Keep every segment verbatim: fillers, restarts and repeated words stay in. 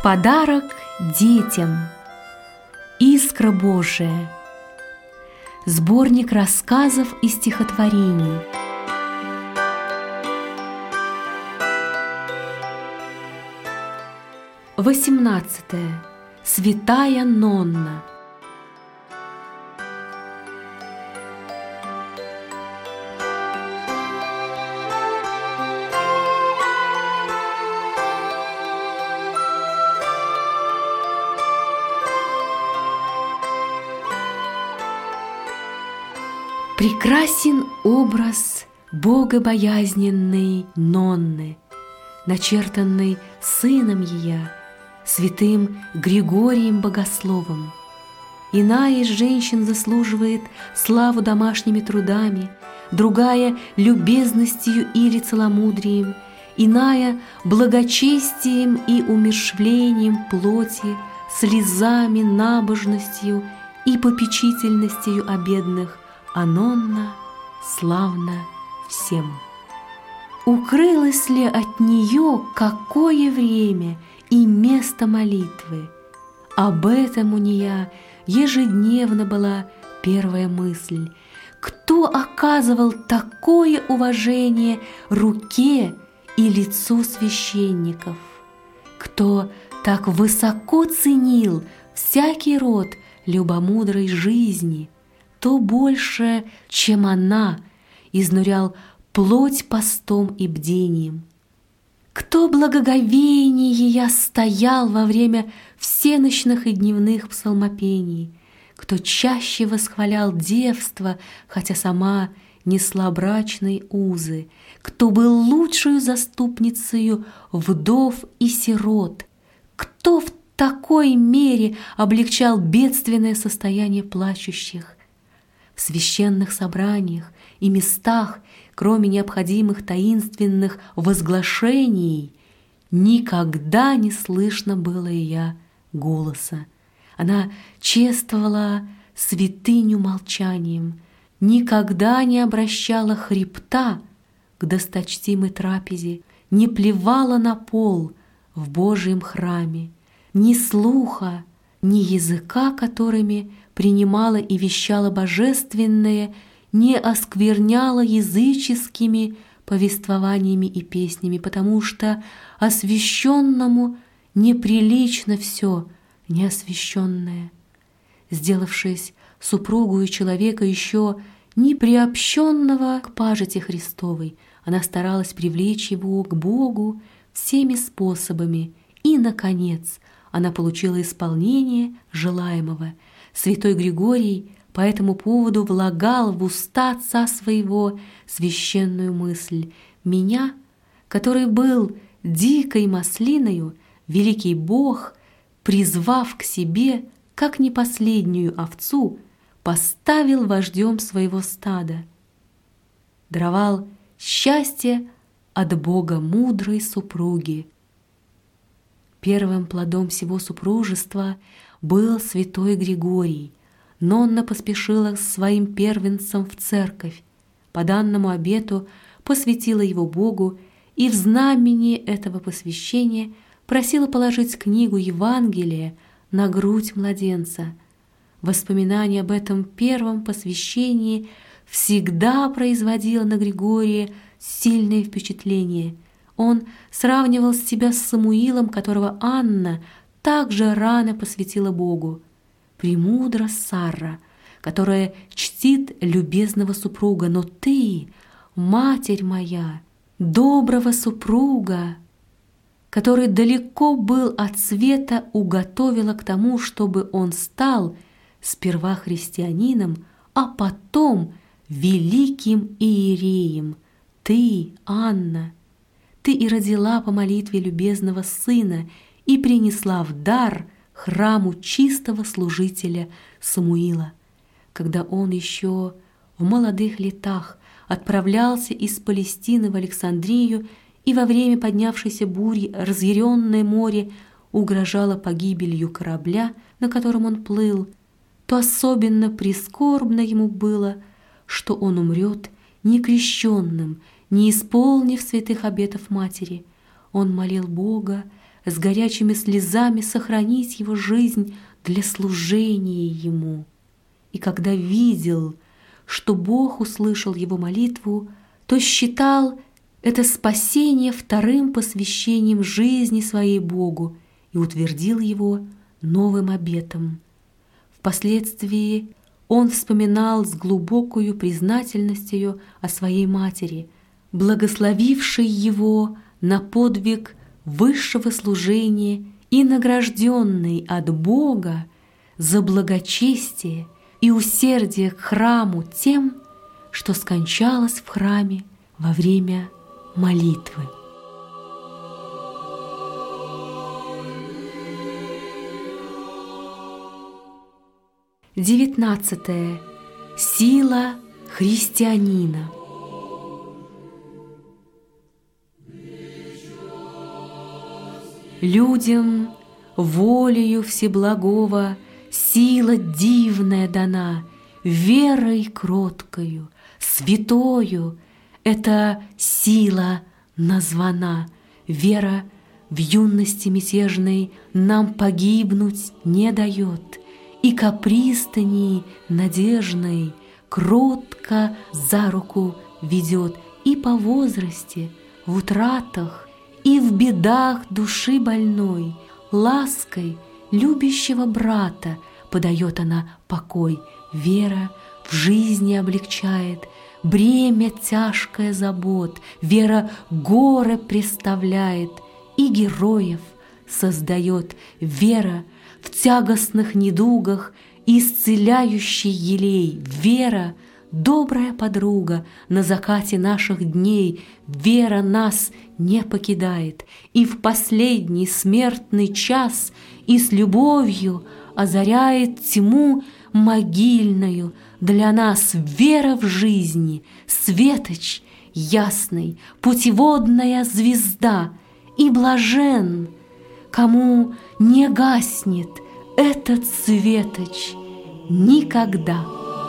Подарок детям. Искра Божия. Сборник рассказов и стихотворений. Восемнадцатое. Святая Нонна. Прекрасен образ богобоязненной Нонны, начертанный сыном ее, святым Григорием Богословом. Иная из женщин заслуживает славу домашними трудами, другая — любезностью или целомудрием, иная — благочестием и умерщвлением плоти, слезами, набожностью и попечительностью о бедных, а Нонна славна всем. Укрылось ли от нее какое время и место молитвы? Об этом у нее ежедневно была первая мысль. Кто оказывал такое уважение руке и лицу священников? Кто так высоко ценил всякий род любомудрой жизни, то больше, чем она, изнурял плоть постом и бдением. Кто благоговейнее я стоял во время всенощных и дневных псалмопений, кто чаще восхвалял девство, хотя сама несла брачные узы, кто был лучшую заступницею вдов и сирот, кто в такой мере облегчал бедственное состояние плачущих. В священных собраниях и местах, кроме необходимых таинственных возглашений, никогда не слышно было ее голоса. Она чествовала святыню молчанием, никогда не обращала хребта к досточтимой трапезе, не плевала на пол в Божьем храме, ни слуха, ни языка, которыми принимала и вещала божественное, не оскверняла языческими повествованиями и песнями, потому что освященному неприлично все неосвященное. Сделавшись супругою человека еще не приобщенного к пажити Христовой, она старалась привлечь его к Богу всеми способами, и, наконец, она получила исполнение желаемого. Святой Григорий по этому поводу влагал в уста отца своего священную мысль: «Меня, который был дикой маслиною, великий Бог, призвав к себе, как не последнюю овцу, поставил вождем своего стада, даровал счастье от Бога мудрой супруги». Первым плодом всего супружества был святой Григорий. Нонна поспешила с своим первенцем в церковь, по данному обету посвятила его Богу и в знамени этого посвящения просила положить книгу Евангелия на грудь младенца. Воспоминание об этом первом посвящении всегда производило на Григория сильное впечатление. Он сравнивал себя с Самуилом, которого Анна также рано посвятила Богу. Премудра Сарра, которая чтит любезного супруга, но ты, матерь моя, доброго супруга, который далеко был от света, уготовила к тому, чтобы он стал сперва христианином, а потом великим иереем. Ты, Анна, ты и родила по молитве любезного сына и принесла в дар храму чистого служителя Самуила. Когда он еще в молодых летах отправлялся из Палестины в Александрию, и во время поднявшейся бури разъяренное море угрожало погибелью корабля, на котором он плыл, то особенно прискорбно ему было, что он умрет некрещенным, не исполнив святых обетов матери. Он молил Бога с горячими слезами сохранить его жизнь для служения ему. И когда видел, что Бог услышал его молитву, то считал это спасение вторым посвящением жизни своей Богу и утвердил его новым обетом. Впоследствии он вспоминал с глубокою признательностью о своей матери, благословившей его на подвиг высшего служения и награжденной от Бога за благочестие и усердие к храму тем, что скончалась в храме во время молитвы. Девятнадцатое. Сила христианина. Людям волею Всеблагого сила дивная дана, верой кроткою, святою эта сила названа. Вера в юности мятежной нам погибнуть не дает, и ко пристани надежной кротко за руку ведет, и по возрасте, в утратах, и в бедах души больной, лаской любящего брата подает она покой. Вера в жизни облегчает бремя тяжкое забот, вера горы представляет и героев создает, вера в тягостных недугах исцеляющий елей, вера — добрая подруга на закате наших дней, вера нас не покидает и в последний смертный час и с любовью озаряет тьму могильную. Для нас вера в жизни, светоч ясный, путеводная звезда, и блажен, кому не гаснет этот светоч никогда.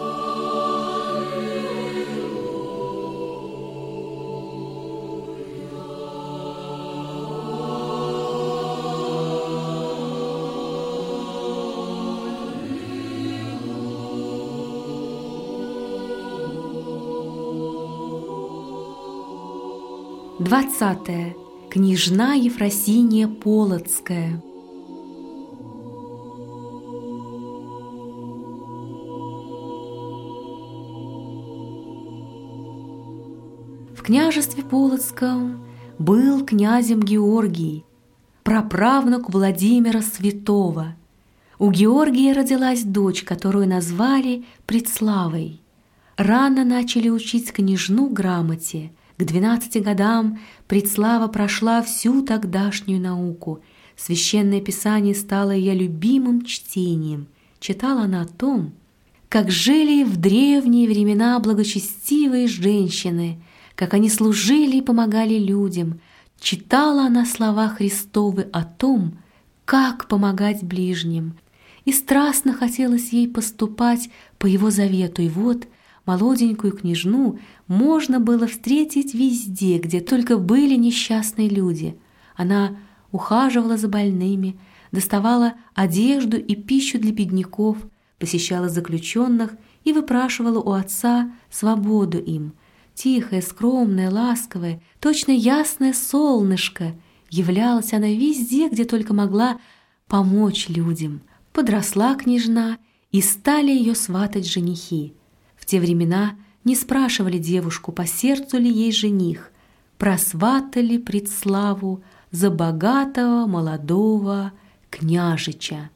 Двадцатое. Княжна Ефросиния Полоцкая. В княжестве Полоцком был князем Георгий, праправнук Владимира Святого. У Георгия родилась дочь, которую назвали Предславой. Рано начали учить княжну грамоте. К двенадцати годам Предслава прошла всю тогдашнюю науку. Священное Писание стало ее любимым чтением. Читала она о том, как жили в древние времена благочестивые женщины, как они служили и помогали людям. Читала она слова Христовы о том, как помогать ближним. И страстно хотелось ей поступать по его завету. И вот молоденькую княжну можно было встретить везде, где только были несчастные люди. Она ухаживала за больными, доставала одежду и пищу для бедняков, посещала заключенных и выпрашивала у отца свободу им. Тихая, скромная, ласковая, точно ясное солнышко, являлась она везде, где только могла помочь людям. Подросла княжна, и стали ее сватать женихи. В те времена не спрашивали девушку, по сердцу ли ей жених, просватали Предславу за богатого молодого княжича.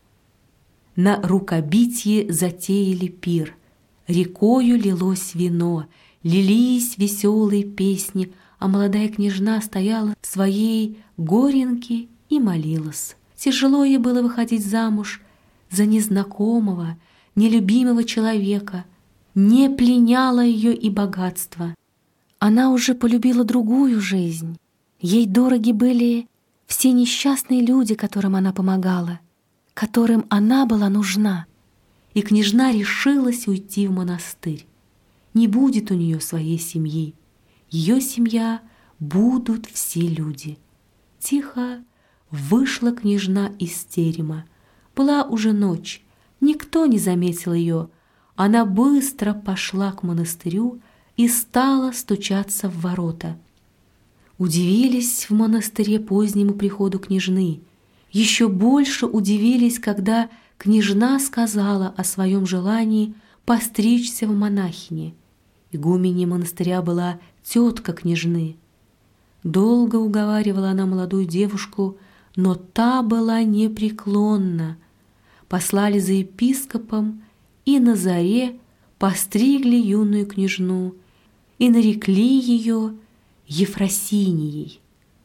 На рукобитье затеяли пир, рекою лилось вино, лились веселые песни, а молодая княжна стояла в своей горенке и молилась. Тяжело ей было выходить замуж за незнакомого, нелюбимого человека. Не пленяло ее и богатство. Она уже полюбила другую жизнь. Ей дороги были все несчастные люди, которым она помогала, которым она была нужна. И княжна решилась уйти в монастырь. Не будет у нее своей семьи. Ее семья будут все люди. Тихо вышла княжна из терема. Была уже ночь, никто не заметил ее. Она быстро пошла к монастырю и стала стучаться в ворота. Удивились в монастыре позднему приходу княжны. Еще больше удивились, когда княжна сказала о своем желании постричься в монахини. Игуменей монастыря была тетка княжны. Долго уговаривала она молодую девушку, но та была непреклонна. Послали за епископом, и на заре постригли юную княжну и нарекли ее Ефросинией.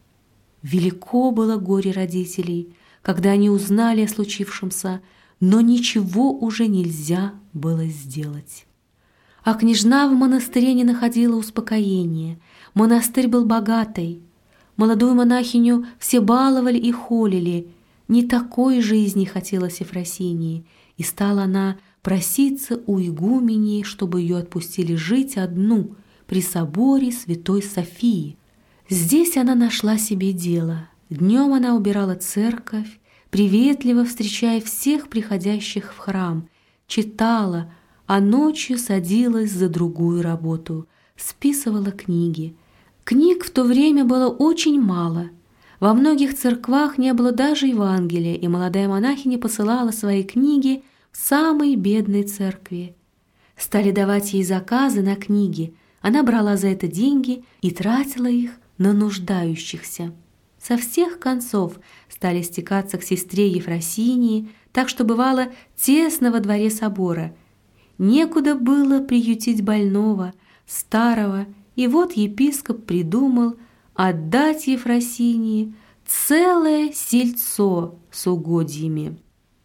Велико было горе родителей, когда они узнали о случившемся, но ничего уже нельзя было сделать. А княжна в монастыре не находила успокоения. Монастырь был богатый. Молодую монахиню все баловали и холили. Не такой жизни хотелось Ефросинии, и стала она проситься у игуменей, чтобы ее отпустили жить одну при соборе Святой Софии. Здесь она нашла себе дело. Днем она убирала церковь, приветливо встречая всех приходящих в храм, читала, а ночью садилась за другую работу, списывала книги. Книг в то время было очень мало. Во многих церквах не было даже Евангелия, и молодая монахиня посылала свои книги в самой бедной церкви. Стали давать ей заказы на книги. Она брала за это деньги и тратила их на нуждающихся. Со всех концов стали стекаться к сестре Ефросинии, так что бывало тесно во дворе собора. Некуда было приютить больного, старого, и вот епископ придумал отдать Ефросинии целое сельцо с угодьями.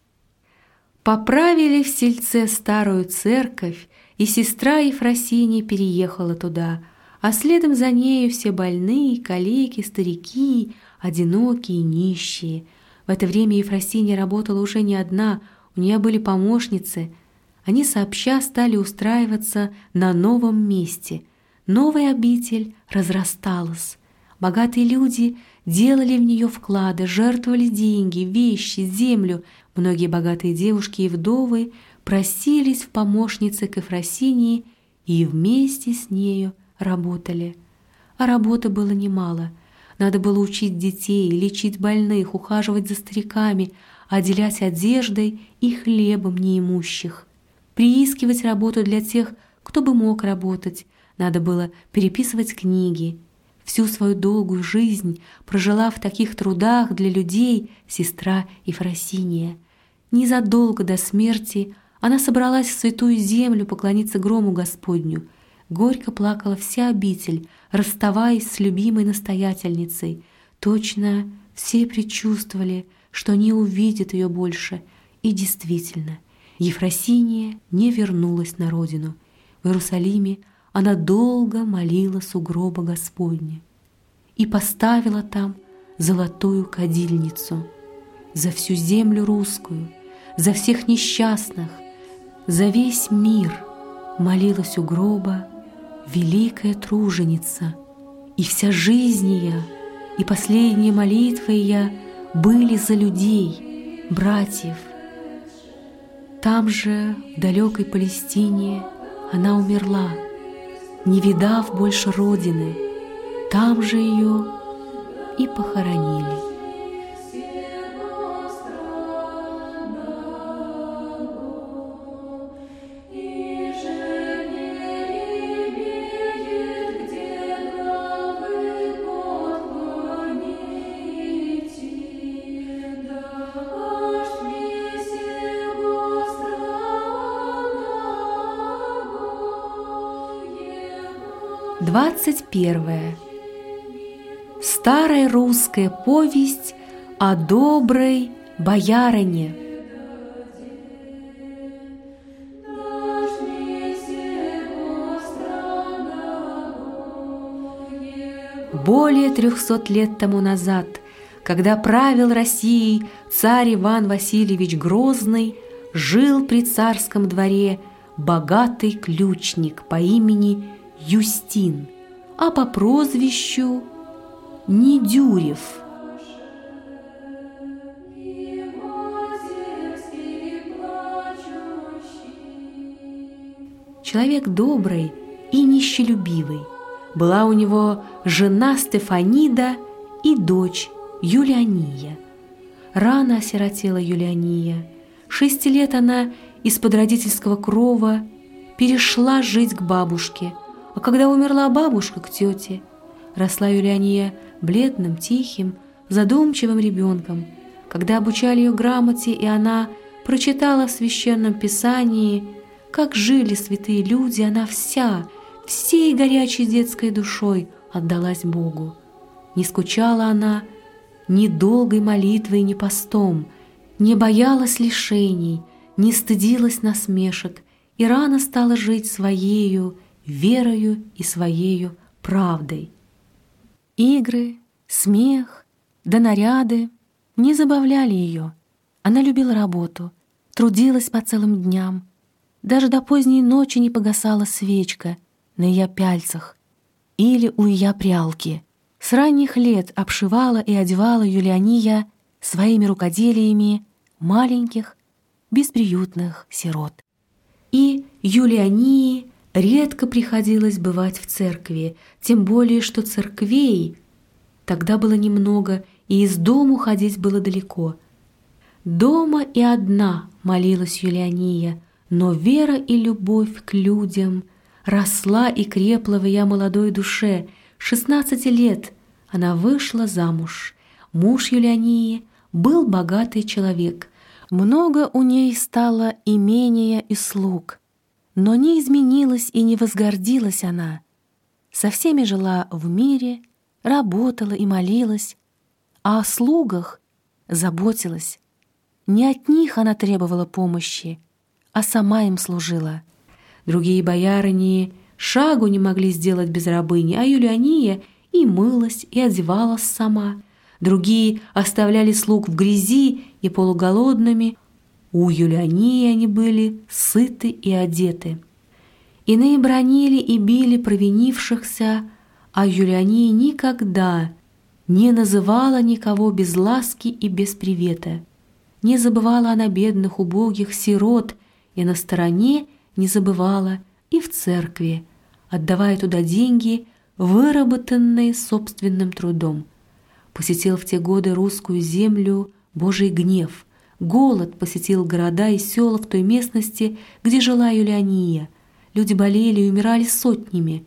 Поправили в сельце старую церковь, и сестра Ефросиния переехала туда, а следом за нею все больные, калеки, старики, одинокие, нищие. В это время Ефросиния работала уже не одна, у нее были помощницы. Они сообща стали устраиваться на новом месте. Новая обитель разрасталась. Богатые люди делали в нее вклады, жертвовали деньги, вещи, землю. Многие богатые девушки и вдовы просились в помощницы к Ефросинии и вместе с нею работали. А работы было немало. Надо было учить детей, лечить больных, ухаживать за стариками, отделять одеждой и хлебом неимущих, приискивать работу для тех, кто бы мог работать. Надо было переписывать книги. Всю свою долгую жизнь прожила в таких трудах для людей сестра Ефросиния. Незадолго до смерти она собралась в святую землю поклониться грому Господню. Горько плакала вся обитель, расставаясь с любимой настоятельницей. Точно все предчувствовали, что не увидят ее больше. И действительно, Ефросиния не вернулась на родину. В Иерусалиме она долго молилась у гроба Господня и поставила там золотую кадильницу. За всю землю русскую, за всех несчастных, за весь мир молилась у гроба великая труженица, и вся жизнь ее, и последние молитвы ее были за людей, братьев. Там же, в далекой Палестине, она умерла, не видав больше родины. Там же ее и похоронили. Двадцать первое. Старая русская повесть о доброй боярине. Более трехсот лет тому назад, когда правил Россией царь Иван Васильевич Грозный, жил при царском дворе богатый ключник по имени Юстин, а по прозвищу Недюрев. человек добрый и нищелюбивый. Была у него жена Стефанида и дочь Юлиания. Рано осиротела Юлиания. Шести лет она из-под родительского крова перешла жить к бабушке, а когда умерла бабушка, к тете. Росла Юлиания бледным, тихим, задумчивым ребенком. Когда обучали ее грамоте, и она прочитала в Священном Писании, как жили святые люди, она вся, всей горячей детской душой отдалась Богу. Не скучала она ни долгой молитвой, ни постом, не боялась лишений, не стыдилась насмешек и рано стала жить своею верою и своею правдой. Игры, смех да наряды не забавляли ее. Она любила работу, трудилась по целым дням. Даже до поздней ночи не погасала свечка на ее пяльцах или у ее прялки. С ранних лет обшивала и одевала Юлиания своими рукоделиями маленьких, бесприютных сирот. И Юлиании редко приходилось бывать в церкви, тем более, что церквей тогда было немного, и из дому ходить было далеко. Дома и одна молилась Юлиания, но вера и любовь к людям росла и крепла в ее молодой душе. шестнадцати лет она вышла замуж. Муж Юлиании был богатый человек. Много у ней стало имения и слуг, но не изменилась и не возгордилась она. Со всеми жила в мире, работала и молилась, а о слугах заботилась. Не от них она требовала помощи, а сама им служила. Другие боярыни шагу не могли сделать без рабыни, а Юлиания и мылась, и одевалась сама. Другие оставляли слуг в грязи и полуголодными. У Юлиании они были сыты и одеты. Иные бранили и били провинившихся, а Юлиания никогда не называла никого без ласки и без привета. Не забывала она бедных, убогих, сирот, и на стороне не забывала и в церкви, отдавая туда деньги, выработанные собственным трудом. Посетил в те годы русскую землю Божий гнев. Голод посетил города и села в той местности, где жила Юлиания. Люди болели и умирали сотнями.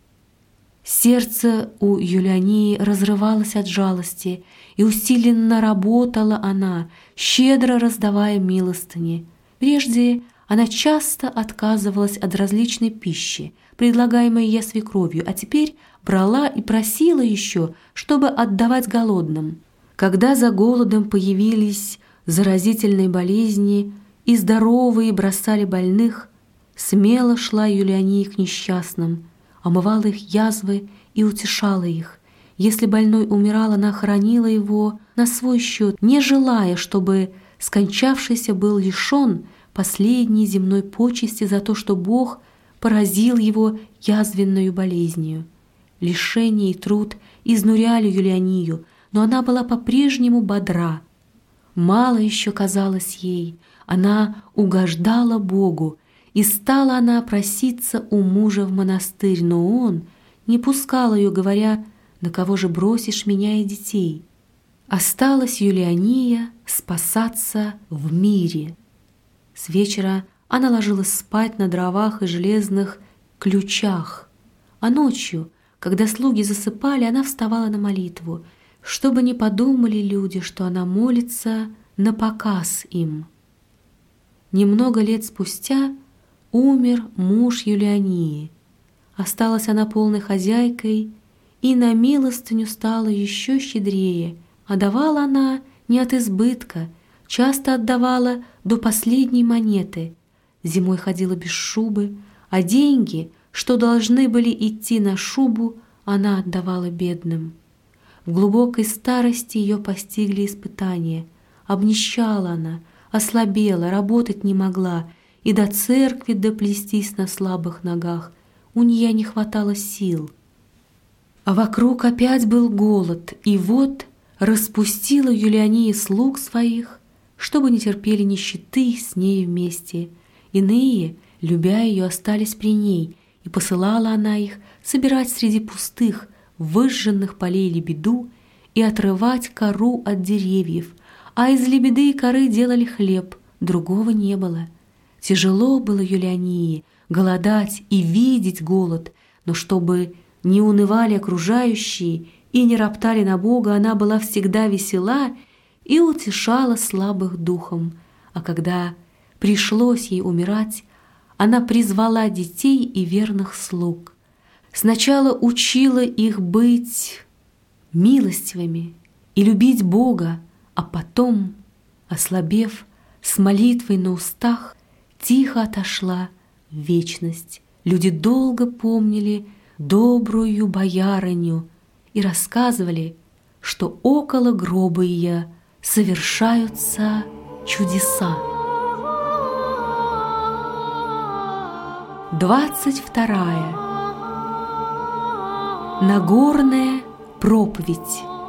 Сердце у Юлиании разрывалось от жалости, и усиленно работала она, щедро раздавая милостыни. Прежде она часто отказывалась от различной пищи, предлагаемой ей свекровью, а теперь брала и просила еще, чтобы отдавать голодным. Когда за голодом появились заразительные болезни и здоровые бросали больных, смело шла Юлиания к несчастным, омывала их язвы и утешала их. Если больной умирал, она хоронила его на свой счет, не желая, чтобы скончавшийся был лишен последней земной почести за то, что Бог поразил его язвенную болезнью. Лишение и труд изнуряли Юлианию, но она была по-прежнему бодра. Мало еще казалось ей, она угождала Богу, и стала она проситься у мужа в монастырь, но он не пускал ее, говоря: «На кого же бросишь меня и детей?» Осталась Юлиания спасаться в мире. С вечера она ложилась спать на дровах и железных ключах, а ночью, когда слуги засыпали, она вставала на молитву, чтобы не подумали люди, что она молится напоказ им. Немного лет спустя умер муж Юлиании. Осталась она полной хозяйкой, и на милостыню стала еще щедрее, а давала она не от избытка, часто отдавала до последней монеты. Зимой ходила без шубы, а деньги, что должны были идти на шубу, она отдавала бедным. В глубокой старости ее постигли испытания. Обнищала она, ослабела, работать не могла, и до церкви доплестись на слабых ногах у нее не хватало сил. А вокруг опять был голод, и вот распустила Юлиания слуг своих, чтобы не терпели нищеты с ней вместе, Иные, любя ее, остались при ней, и посылала она их собирать среди пустых, выжженных полей лебеду и отрывать кору от деревьев, а из лебеды и коры делали хлеб, другого не было. Тяжело было Юлиании голодать и видеть голод, но чтобы не унывали окружающие и не роптали на Бога, она была всегда весела и утешала слабых духом. А когда пришлось ей умирать, она призвала детей и верных слуг. Сначала учила их быть милостивыми и любить Бога, а потом, ослабев, с молитвой на устах, тихо отошла в вечность. Люди долго помнили добрую боярыню и рассказывали, что около гроба ее совершаются чудеса. Двадцать вторая. Нагорная проповедь.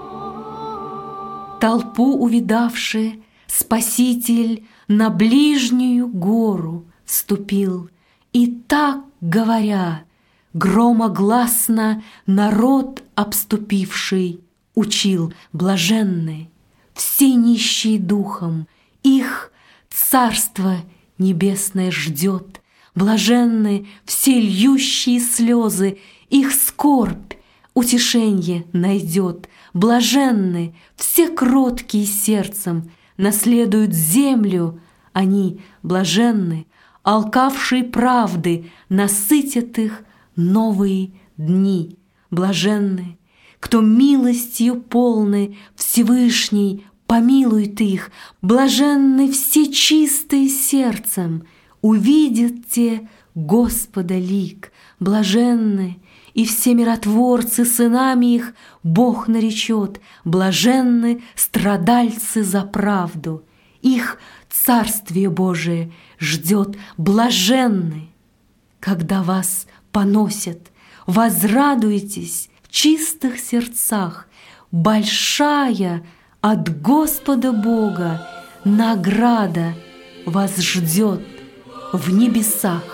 Толпу увидавши, Спаситель на ближнюю гору вступил, и так говоря, громогласно народ обступивший учил: блаженны все нищие духом, их Царство Небесное ждет. Блаженны все льющие слезы, их скорбь утешенье найдет. Блаженны все кроткие сердцем, наследуют землю. Они блаженны, алкавшие правды, насытят их новые дни. Блаженны, кто милостью полны Всевышний помилует их. Блаженны все чистые сердцем, увидят те Господа лик. Блаженны и все миротворцы, сынами их Бог наречет. Блаженны страдальцы за правду, их Царствие Божие ждет. Блаженны, когда вас поносят, возрадуйтесь в чистых сердцах. Большая от Господа Бога награда вас ждет в небесах.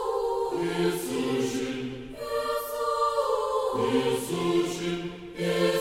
Иисусин, Иисусин, Иисусин.